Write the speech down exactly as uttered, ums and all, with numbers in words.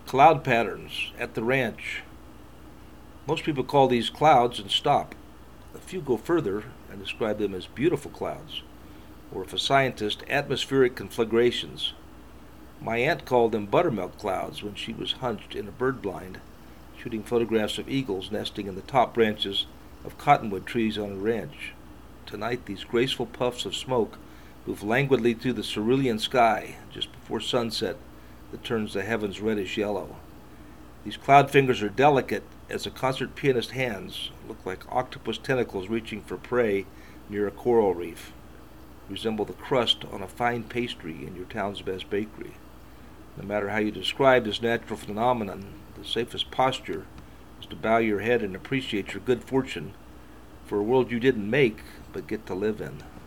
Cloud patterns at the ranch. Most people call these clouds and stop. A few go further and describe them as beautiful clouds, or if a scientist, atmospheric conflagrations. My aunt called them buttermilk clouds when she was hunched in a bird blind, shooting photographs of eagles nesting in the top branches of cottonwood trees on a ranch. Tonight, these graceful puffs of smoke move languidly through the cerulean sky just before sunset that turns the heavens reddish yellow. These cloud fingers are delicate as a concert pianist's hands look like octopus tentacles reaching for prey near a coral reef. Resemble the crust on a fine pastry in your town's best bakery. No matter how you describe this natural phenomenon, the safest posture is to bow your head and appreciate your good fortune for a world you didn't make but get to live in.